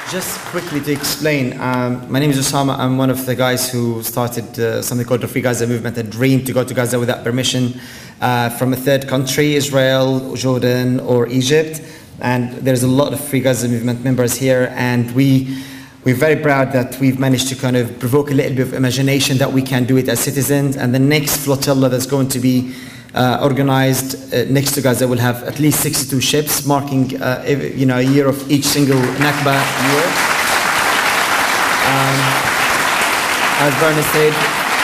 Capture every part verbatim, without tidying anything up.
Just quickly to explain, um, my name is Osama. I'm one of the guys who started uh, something called the Free Gaza Movement, a dream to go to Gaza without permission uh, from a third country, Israel, Jordan, or Egypt. And there's a lot of Free Gaza Movement members here, and we, we're very proud that we've managed to kind of provoke a little bit of imagination that we can do it as citizens. And the next flotilla that's going to be Uh, organized uh, next to Gaza will have at least sixty-two ships, marking uh, every, you know, a year of each single Nakba year. Um, as Bernie said,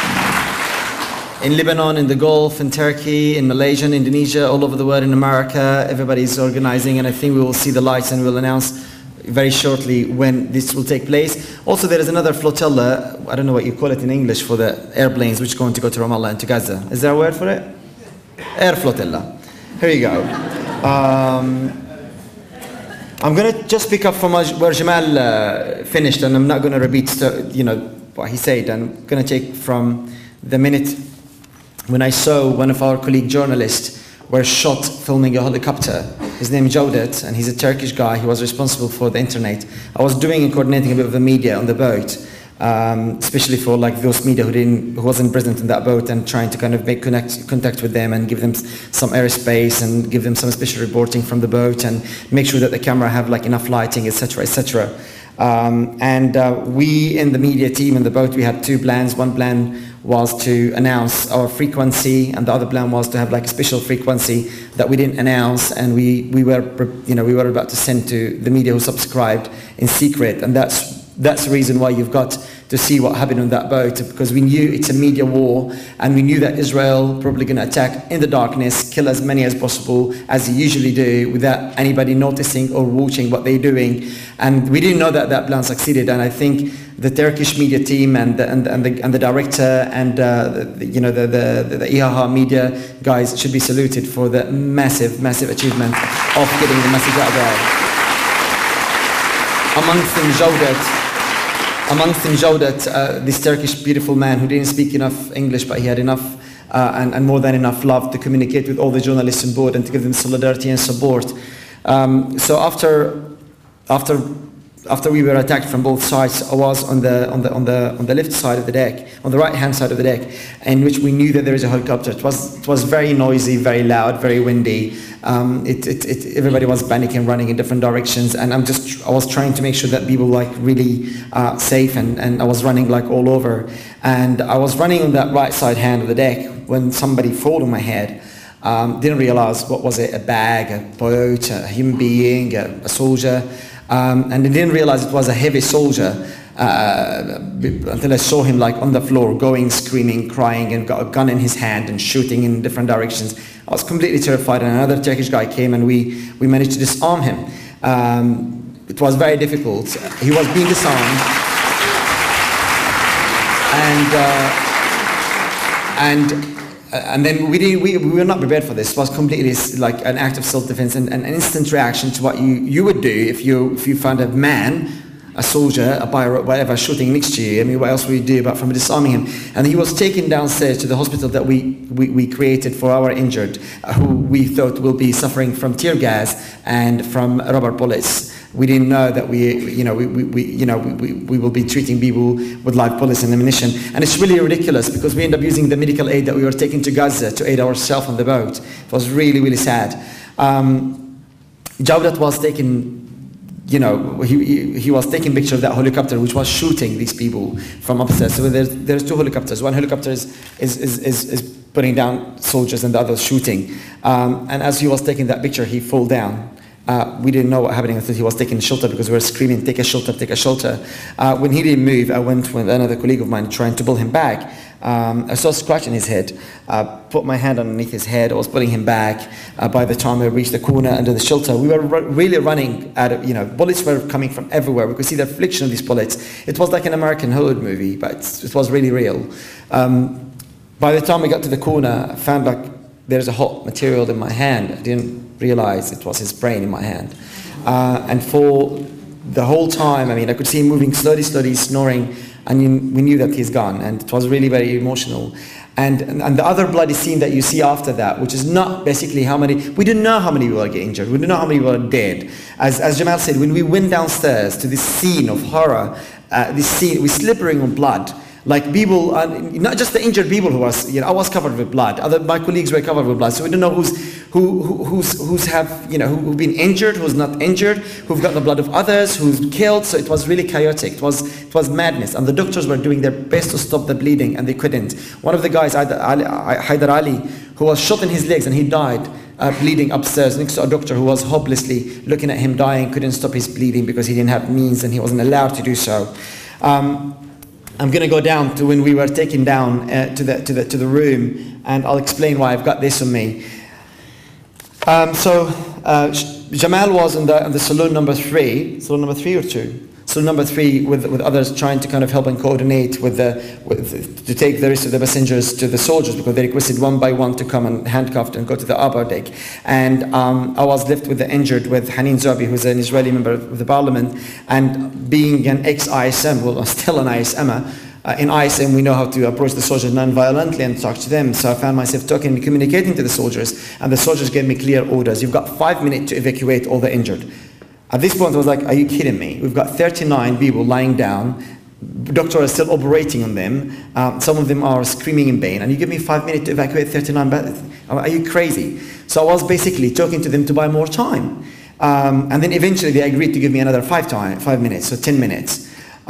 in Lebanon, in the Gulf, in Turkey, in Malaysia, in Indonesia, all over the world, in America, everybody's organizing, and I think we will see the lights and we'll announce very shortly when this will take place. Also, there is another flotilla, I don't know what you call it in English, for the airplanes which are going to go to Ramallah and to Gaza. Is there a word for it? Air flotilla. Here you go. Um, I'm going to just pick up from where Jamal uh, finished, and I'm not going to repeat, you know, what he said. I'm going to take from the minute when I saw one of our colleague journalists were shot filming a helicopter. His name is Jawdet, and he's a Turkish guy. He was responsible for the internet. I was doing and coordinating a bit of the media on the boat. Um, especially for like those media who didn't, who wasn't present in that boat, and trying to kind of make connect, contact with them and give them some airspace and give them some special reporting from the boat and make sure that the camera have like enough lighting, et cetera, et cetera. Um, and uh, we in the media team in the boat, we had two plans. One plan was to announce our frequency, and the other plan was to have like a special frequency that we didn't announce, and we we were you know we were about to send to the media who subscribed in secret, and that's. That's the reason why you've got to see what happened on that boat, because we knew it's a media war, and we knew that Israel probably going to attack in the darkness, kill as many as possible, as they usually do, without anybody noticing or watching what they're doing. And we didn't know that that plan succeeded, and I think the Turkish media team and the, and, and the, and the director and uh, the, you know the, the, the IHA media guys should be saluted for the massive, massive achievement of getting the message out there. Amongst them, Jawdet, Amongst them, Jawdet, uh, this Turkish beautiful man who didn't speak enough English, but he had enough uh, and, and more than enough love to communicate with all the journalists on board and to give them solidarity and support. Um, so after, after, after we were attacked from both sides, I was on the on the on the on the left side of the deck, on the right hand side of the deck, in which we knew that there is a helicopter. It was it was very noisy, very loud, very windy. Um, it, it, it, everybody was panicking, running in different directions, and I'm just, I was trying to make sure that people like really uh, safe, and, and I was running like all over, and I was running on that right side hand of the deck when somebody fell on my head. Um, didn't realize what was it, a bag, a boat, a human being, a, a soldier, um, and I didn't realize it was a heavy soldier. Uh, until I saw him like on the floor, going, screaming, crying, and got a gun in his hand and shooting in different directions. I was completely terrified, and another Turkish guy came, and we, we managed to disarm him. Um, it was very difficult. He was being disarmed, and uh, and and then we didn't, we we were not prepared for this. It was completely like an act of self-defense and, and an instant reaction to what you you would do if you if you found a man, a soldier, a pirate, whatever, shooting next to you. I mean, what else would you do apart from disarming him? And he was taken downstairs to the hospital that we, we, we created for our injured, uh, who we thought will be suffering from tear gas and from rubber bullets. We didn't know that we, you know, we, we, we you know, we, we will be treating people with live bullets and ammunition. And it's really ridiculous because we end up using the medical aid that we were taking to Gaza to aid ourselves on the boat. It was really, really sad. Um, Jawdet was taken. You know, he, he, he was taking picture of that helicopter which was shooting these people from upstairs. So there's, there's two helicopters. One helicopter is, is, is, is, is putting down soldiers and the other shooting. Um, and as he was taking that picture, he fell down. Uh, we didn't know what was happening until he was taking shelter because we were screaming, take a shelter, take a shelter. Uh, when he didn't move, I went with another colleague of mine trying to pull him back. Um, I saw a scratch in his head. Uh, put my hand underneath his head. I was pulling him back. Uh, by the time I reached the corner under the shelter, we were ru really running out of, you know, bullets were coming from everywhere. We could see the reflection of these bullets. It was like an American Hollywood movie, but it was really real. Um, by the time I got to the corner, I found like there's a hot material in my hand. I didn't realize it was his brain in my hand. Uh, and for the whole time, I mean, I could see him moving slowly, slowly, snoring, and you, we knew that he's gone, and it was really very emotional. And, and the other bloody scene that you see after that, which is not basically how many, we don't know how many people are getting injured, we don't know how many people are dead. As, as Jamal said, when we went downstairs to this scene of horror, uh, this scene, we're slippering on blood. Like people, uh, not just the injured people who was, you know, I was covered with blood. Other my colleagues were covered with blood. So we don't know who's who, who who's who's have you know who, who've been injured, who's not injured, who've got the blood of others, who's killed. So it was really chaotic. It was it was madness. And the doctors were doing their best to stop the bleeding, and they couldn't. One of the guys, Haidar Ali, who was shot in his legs and he died. Uh, bleeding upstairs next to a doctor who was hopelessly looking at him dying, couldn't stop his bleeding because he didn't have means and he wasn't allowed to do so. Um, I'm going to go down to when we were taken down uh, to the to the to the room, and I'll explain why I've got this on me. Um, so uh, Jamal was in the in the saloon number three, saloon number three or two. So number three, with with others trying to kind of help and coordinate with the with, to take the rest of the passengers to the soldiers, because they requested one by one to come and handcuffed and go to the upper deck. And um, I was left with the injured, with Haneen Zobi, who's an Israeli member of the parliament, and being an ex-I S M, well, still an I S M er. Uh, in I S M, we know how to approach the soldiers non-violently and talk to them. So I found myself talking and communicating to the soldiers, and the soldiers gave me clear orders. You've got five minutes to evacuate all the injured. At this point, I was like, are you kidding me? We've got thirty-nine people lying down. Doctors are still operating on them. Um, some of them are screaming in pain. And you give me five minutes to evacuate thirty-nine? Are you crazy? So I was basically talking to them to buy more time. Um, and then eventually they agreed to give me another five, time, five minutes, so ten minutes.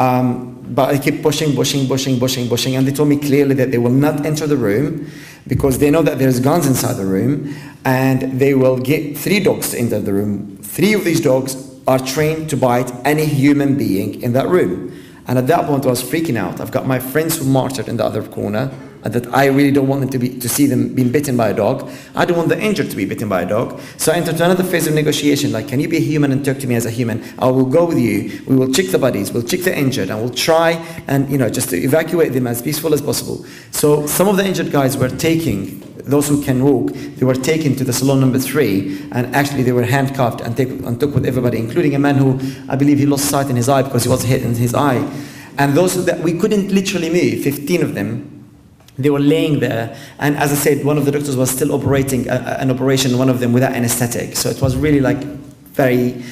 Um, but I kept pushing, pushing, pushing, pushing, pushing. And they told me clearly that they will not enter the room because they know that there's guns inside the room. And they will get three dogs to enter the room. Three of these dogs are trained to bite any human being in that room. And at that point I was freaking out. I've got my friends who martyred in the other corner, and that I really don't want them to be to see them being bitten by a dog. I don't want the injured to be bitten by a dog. So I entered another phase of negotiation, like, can you be a human and talk to me as a human? I will go with you, we will check the bodies, we'll check the injured, and we'll try and, you know, just to evacuate them as peaceful as possible. So some of the injured guys were taking, those who can walk, they were taken to the salon number three, and actually they were handcuffed and, take, and took with everybody, including a man who, I believe he lost sight in his eye because he was hit in his eye. And those that we couldn't literally move, fifteen of them, they were laying there. And as I said, one of the doctors was still operating a, an operation, one of them without anesthetic. So it was really like very,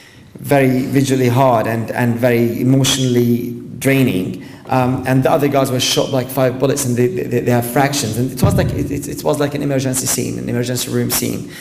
very visually hard and, and very emotionally draining. Um, and the other guys were shot like five bullets, and they, they, they have fractions. And it was like it, it, it was like an emergency scene, an emergency room scene.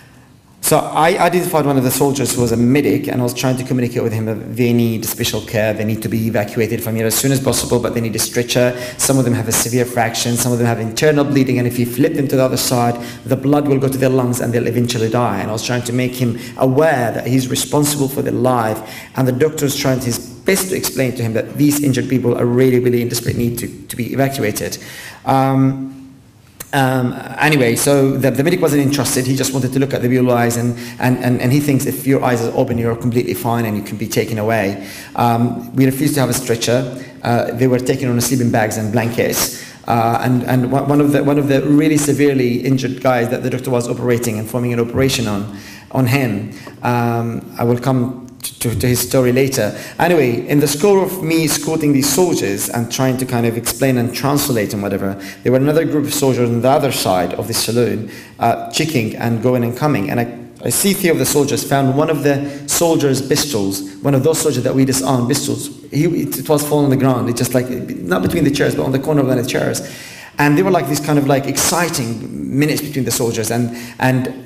So I identified one of the soldiers who was a medic, and I was trying to communicate with him that they need special care, they need to be evacuated from here as soon as possible, but they need a stretcher. Some of them have a severe fraction, some of them have internal bleeding, and if you flip them to the other side, the blood will go to their lungs and they'll eventually die. And I was trying to make him aware that he's responsible for their life, and the doctor was trying his best to explain to him that these injured people are really, really in desperate need to, to be evacuated. Um, Um, anyway, so the, the medic wasn't interested. He just wanted to look at the blue eyes, and, and, and, and he thinks if your eyes are open, you're completely fine and you can be taken away. Um, we refused to have a stretcher. Uh, they were taken on sleeping bags and blankets. Uh, and and one of the one of the really severely injured guys that the doctor was operating and forming an operation on, on him. Um, I will come To, to his story later. Anyway, in the score of me escorting these soldiers and trying to kind of explain and translate and whatever, there were another group of soldiers on the other side of the saloon uh, checking and going and coming. And I, I see three of the soldiers found one of the soldiers' pistols, one of those soldiers that we disarmed, pistols. He, it, it was falling on the ground. It just like, not between the chairs, but on the corner of one of the chairs. And they were like these kind of like exciting minutes between the soldiers. And, and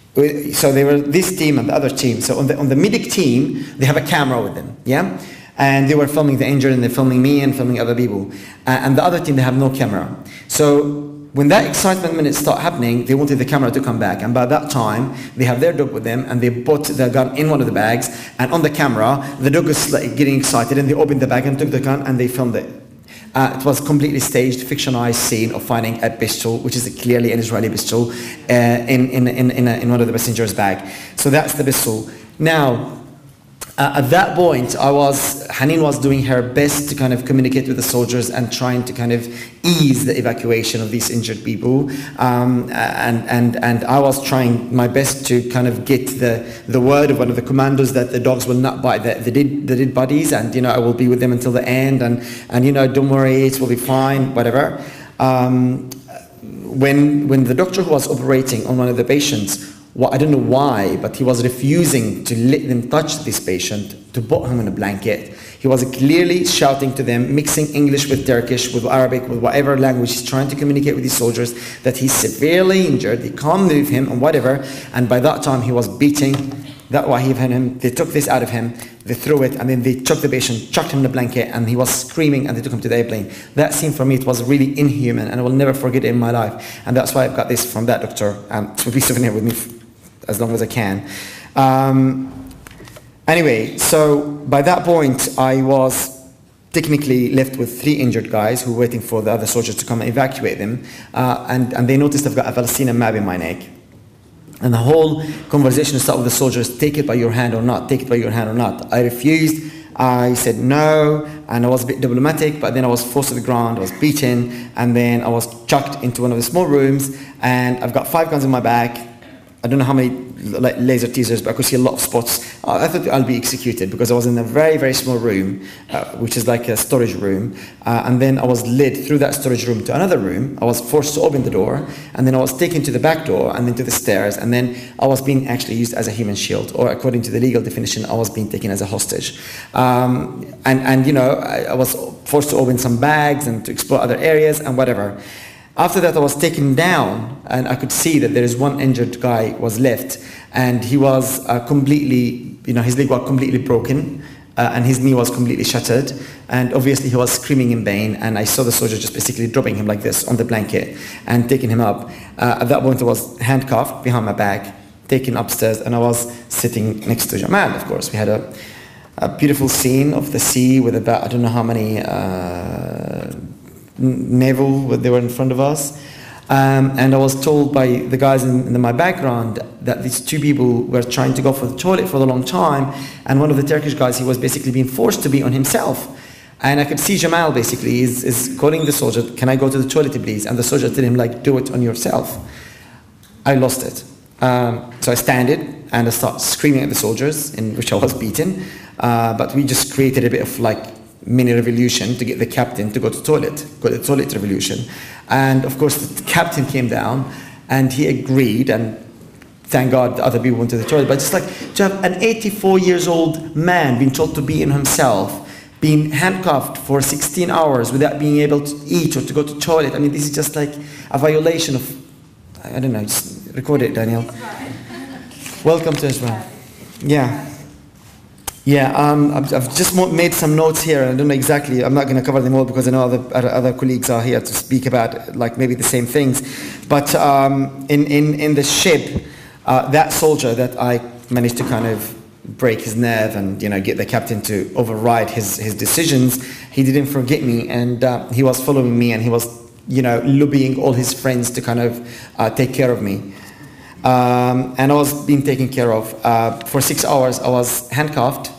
so they were this team and the other team. So on the on the medic team, they have a camera with them, yeah, and they were filming the injured, and they're filming me and filming other people. Uh, and the other team, they have no camera. So when that excitement minutes start happening, they wanted the camera to come back. And by that time, they have their dog with them, and they put the gun in one of the bags. And on the camera, the dog is like getting excited, and they opened the bag and took the gun and they filmed it. Uh, it was a completely staged, fictionalized scene of finding a pistol, which is clearly an Israeli pistol, uh, in, in, in, in, a, in one of the passengers' bag. So that's the pistol. Now, uh, at that point, I was, Haneen was doing her best to kind of communicate with the soldiers and trying to kind of ease the evacuation of these injured people. Um, and, and, and I was trying my best to kind of get the, the word of one of the commandos that the dogs will not bite the, the, dead, the dead bodies, and, you know, I will be with them until the end, and, and you know, don't worry, it will be fine, whatever. Um, when, when the doctor who was operating on one of the patients, well, I don't know why, but he was refusing to let them touch this patient, to put him in a blanket. He was clearly shouting to them, mixing English with Turkish, with Arabic, with whatever language he's trying to communicate with these soldiers, that he's severely injured, they can't move him and whatever. And by that time he was beating that Wahib and him. They took this out of him, they threw it, and then they took the patient, chucked him in a blanket, and he was screaming, and they took him to the airplane. That scene for me, it was really inhuman, and I will never forget it in my life. And that's why I've got this from that doctor, um, to be souvenir with me as long as I can. Um, anyway, so by that point, I was technically left with three injured guys who were waiting for the other soldiers to come and evacuate them. Uh, and, and they noticed I've got a Palestinian map in my neck. And the whole conversation started with the soldiers, take it by your hand or not, take it by your hand or not. I refused. I said no, and I was a bit diplomatic, but then I was forced to the ground, I was beaten, and then I was chucked into one of the small rooms, and I've got five guns in my back. I don't know how many like laser teasers, but I could see a lot of spots. Uh, I thought I'll be executed because I was in a very, very small room, uh, which is like a storage room. Uh, and then I was led through that storage room to another room. I was forced to open the door, and then I was taken to the back door and then to the stairs. And then I was being actually used as a human shield, or according to the legal definition, I was being taken as a hostage. Um, and, and, you know, I, I was forced to open some bags and to explore other areas and whatever. After that, I was taken down, and I could see that there is one injured guy was left, and he was uh, completely, you know, his leg was completely broken, uh, and his knee was completely shattered, and obviously he was screaming in pain, and I saw the soldier just basically dropping him like this on the blanket and taking him up. Uh, at that point, I was handcuffed behind my back, taken upstairs, and I was sitting next to Jamal, of course. We had a, a beautiful scene of the sea with about, I don't know how many, uh, naval, they were in front of us, um, and I was told by the guys in, in my background that these two people were trying to go for the toilet for a long time, and one of the Turkish guys, he was basically being forced to be on himself, and I could see Jamal basically is, is calling the soldier, can I go to the toilet please, and the soldier told him like, do it on yourself. I lost it. Um, so I stand it and I start screaming at the soldiers, in which I was beaten, uh, but we just created a bit of like mini revolution to get the captain to go to the toilet, go to the toilet revolution. And of course the captain came down and he agreed, and thank God the other people went to the toilet. But just like to have an eighty-four years old man being told to be in himself, being handcuffed for sixteen hours without being able to eat or to go to the toilet, I mean, this is just like a violation of, I don't know, just record it, Daniel. Welcome to Israel. Yeah. Yeah, um, I've, I've just made some notes here. I don't know exactly, I'm not going to cover them all because I know other, other colleagues are here to speak about like maybe the same things. But um, in, in, in the ship, uh, that soldier that I managed to kind of break his nerve and, you know, get the captain to override his, his decisions, he didn't forget me, and uh, he was following me, and he was, you know, lobbying all his friends to kind of uh, take care of me. Um, and I was being taken care of. Uh, for six hours I was handcuffed,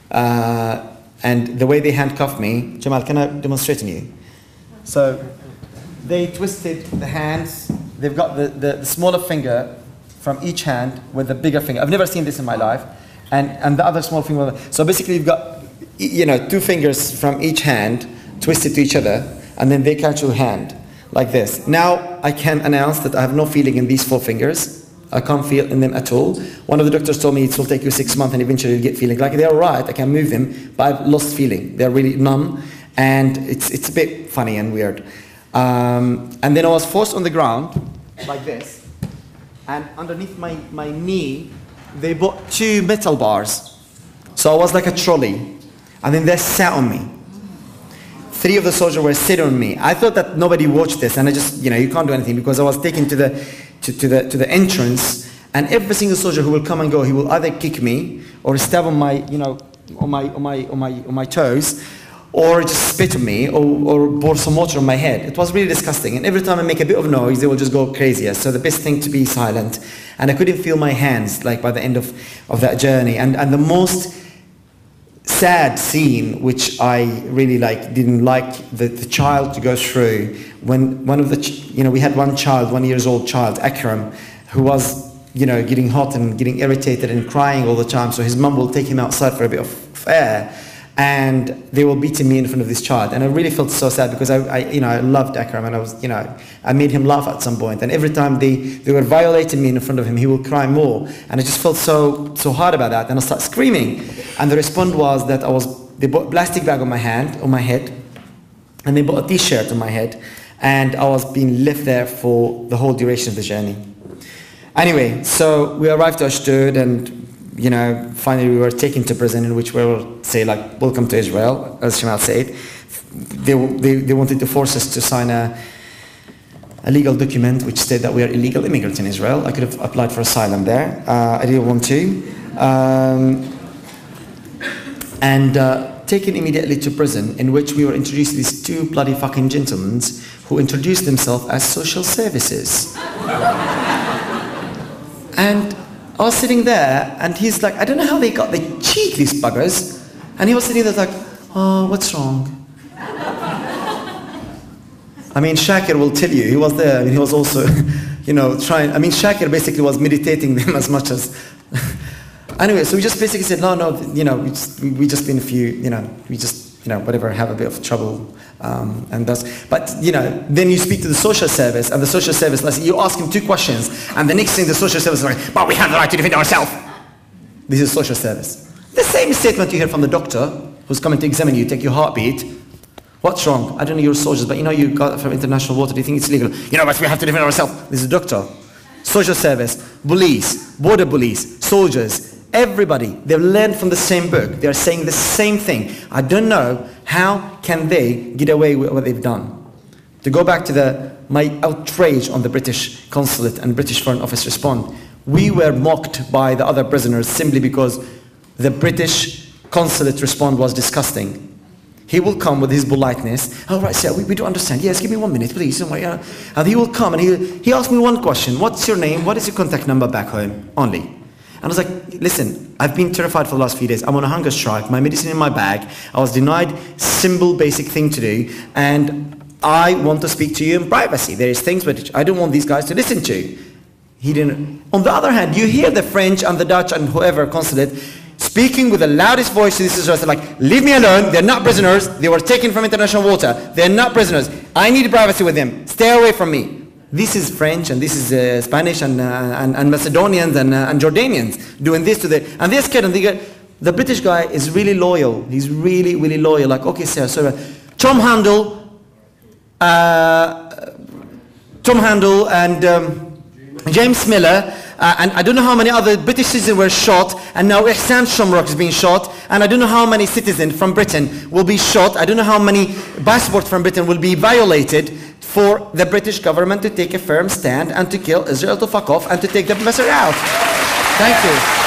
uh, and the way they handcuffed me, Jamal, can I demonstrate to you? So they twisted the hands, they've got the, the, the smaller finger from each hand with the bigger finger. I've never seen this in my life. And, and the other small finger. So basically you've got, you know, two fingers from each hand twisted to each other, and then they catch your hand like this. Now I can announce that I have no feeling in these four fingers. I can't feel in them at all. One of the doctors told me it will take you six months and eventually you'll get feeling. Like they're all right, I can move them, but I've lost feeling. They're really numb, and it's, it's a bit funny and weird. Um, and then I was forced on the ground like this, and underneath my, my knee, they put two metal bars. So I was like a trolley, and then they sat on me. Three of the soldiers were sitting on me. I thought that nobody watched this, and I just, you know, you can't do anything because I was taken to the, to, to the, to the entrance, and every single soldier who will come and go, he will either kick me or stab on my, you know, on my, on my, on my, on my toes, or just spit on me, or, or pour some water on my head. It was really disgusting. And every time I make a bit of noise, they will just go crazier. So the best thing to be silent. And I couldn't feel my hands, like by the end of, of that journey. And, and the most sad scene, which I really like, didn't like the, the child to go through, when one of the, you know, we had one child, one years old child, Akram, who was, you know, getting hot and getting irritated and crying all the time. So his mum will take him outside for a bit of air. and they were beating me in front of this child, and I really felt so sad because I, I you know, I loved Akram, and I was, you know, I made him laugh at some point, and every time they, they were violating me in front of him, he would cry more, and I just felt so so hard about that, and I started screaming, and the response was that I was, they bought a plastic bag on my hand, on my head, and they bought a t-shirt on my head, and I was being left there for the whole duration of the journey. Anyway, so we arrived to Ashdod, and you know, finally we were taken to prison, in which we were, say, like, welcome to Israel, as Shamal said. They, they, they wanted to force us to sign a, a legal document which said that we are illegal immigrants in Israel. I could have applied for asylum there. Uh, I didn't want to. Um, and uh, taken immediately to prison, in which we were introduced to these two bloody fucking gentlemen who introduced themselves as social services. And I was sitting there, and he's like, I don't know how they got the cheek, these buggers. And he was sitting there like, oh, what's wrong? I mean, Shakir will tell you, he was there, I mean, he was also, you know, trying, I mean, Shakir basically was meditating them as much as, anyway, so we just basically said, no, no, you know, we just, we just been a few, you know, we just, you know, whatever, have a bit of trouble. Um, and that's, but you know, then you speak to the social service, and the social service, you ask him two questions, and the next thing the social service is like, but we have the right to defend ourselves. This is social service. The same statement you hear from the doctor who's coming to examine you, take your heartbeat. What's wrong? I don't know, you're soldiers, but you know you got it from international water, do you think it's legal? You know, but we have to defend ourselves. This is a doctor. Social service, police, border police, soldiers, everybody, they've learned from the same book. They're saying the same thing. I don't know how can they get away with what they've done. To go back to the, my outrage on the British consulate and British Foreign Office response, we were mocked by the other prisoners simply because the British consulate response was disgusting. He will come with his politeness. All right, sir, we, we do understand. Yes, give me one minute, please. And he will come and he, he asked me one question. What's your name? What is your contact number back home? Only. And I was like, listen, I've been terrified for the last few days. I'm on a hunger strike, my medicine in my bag. I was denied simple, basic thing to do. And I want to speak to you in privacy. There is things which I don't want these guys to listen to. He didn't. On the other hand, you hear the French and the Dutch and whoever consulate speaking with the loudest voice to this Israel, like, leave me alone, they're not prisoners, they were taken from international water, they're not prisoners, I need privacy with them, stay away from me. This is French, and this is uh, Spanish, and, uh, and, and Macedonians, and, uh, and Jordanians doing this to the, and they're scared, and they get, the British guy is really loyal, he's really, really loyal, like, okay, sir, sorry, Tom Handel, uh, Tom Handel, and um, James Miller, Uh, and I don't know how many other British citizens were shot, and now Ihsan Shamrock is being shot, and I don't know how many citizens from Britain will be shot. I don't know how many passports from Britain will be violated for the British government to take a firm stand and to kill Israel, to fuck off, and to take the professor out. Thank you.